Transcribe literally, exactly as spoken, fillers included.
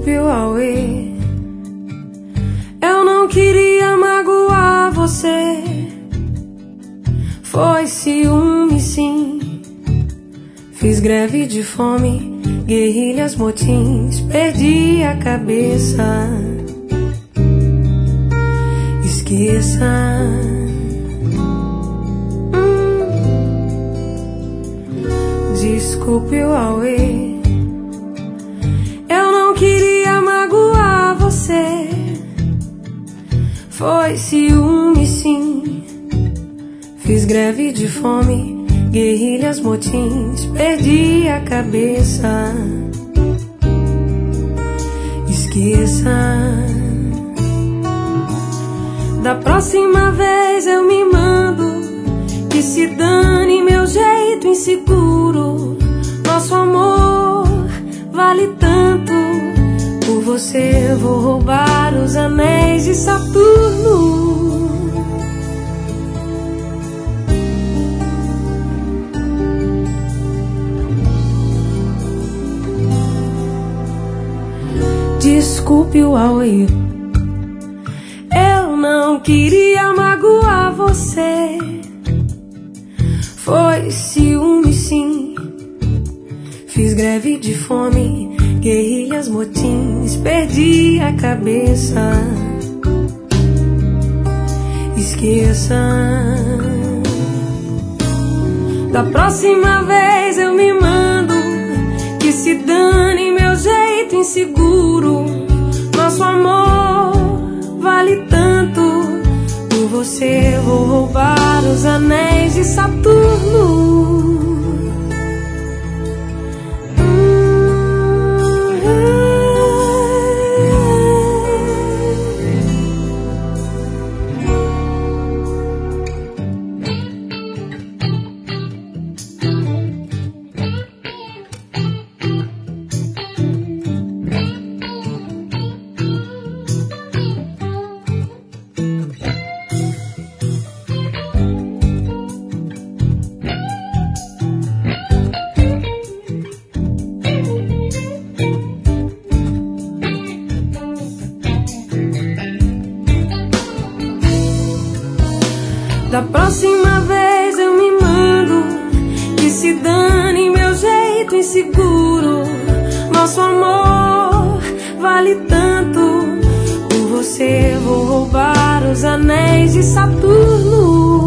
Desculpe o auê, eu não queria magoar você. Foi ciúme sim, fiz greve de fome, guerrilhas, motins, perdi a cabeça. Esqueça. hum. Desculpe o auê, eu não queria magoar você. Foi ciúme sim, fiz greve de fome, guerrilhas, motins, perdi a cabeça. Esqueça. Da próxima vez eu me mando, que se dane meu jeito inseguro. Nosso amor vale tanto, por você eu vou roubar os anéis de Saturno. Desculpe o auê, eu não queria magoar você. Foi ciúme sim, fiz greve de fome, guerrilhas, motins, perdi a cabeça. Esqueça. Da próxima vez eu me mando, que se dane meu jeito inseguro. Nosso amor vale tanto, por você eu vou roubar os anéis de Saturno. Da próxima vez eu me mando, que se dane meu jeito inseguro. Nosso amor vale tanto, por você eu vou roubar os anéis de Saturno.